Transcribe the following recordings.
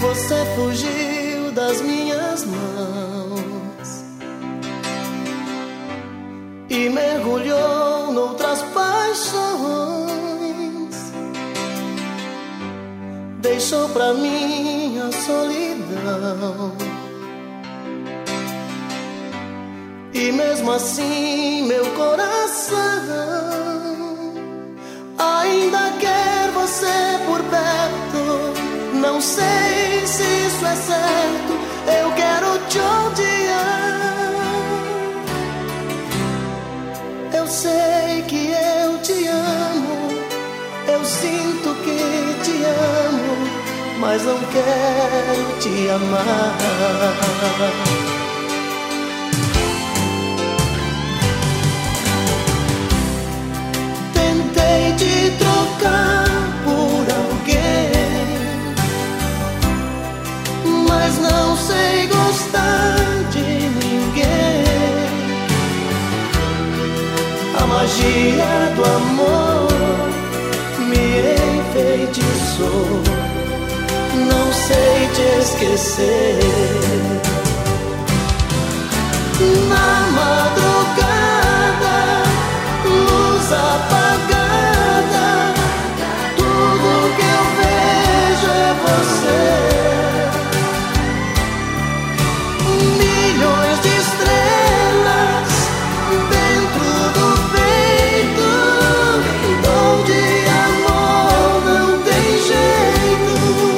Você fugiu das minhas mãos e mergulhou noutras paixões. Deixou pra mim a solidão. E mesmo assim meu coração ainda quer você por perto. Não sei se isso é certo, eu quero te odiar. Eu sei que eu te amo, eu sinto que te amo, mas não quero te amar. Tentei te trocar por alguém, mas não sei gostar de ninguém. A magia do amor me enfeitiçou, não sei te esquecer. Na madrugada, luz apagada, tudo que eu vejo é você. Milhões de estrelas dentro do peito, dom de amor não tem jeito.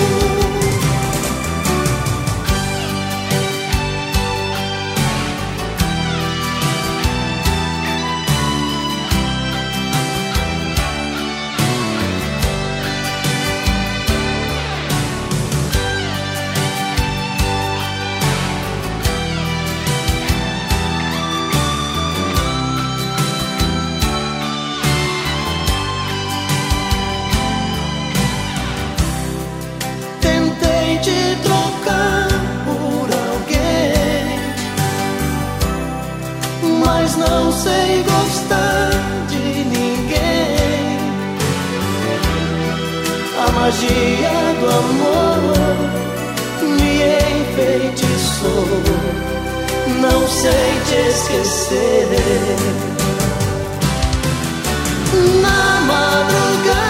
Tentei te trocar por alguém, mas não sei gostar de ninguém. A magia do amor me enfeitiçou, não sei te esquecer. Na madrugada,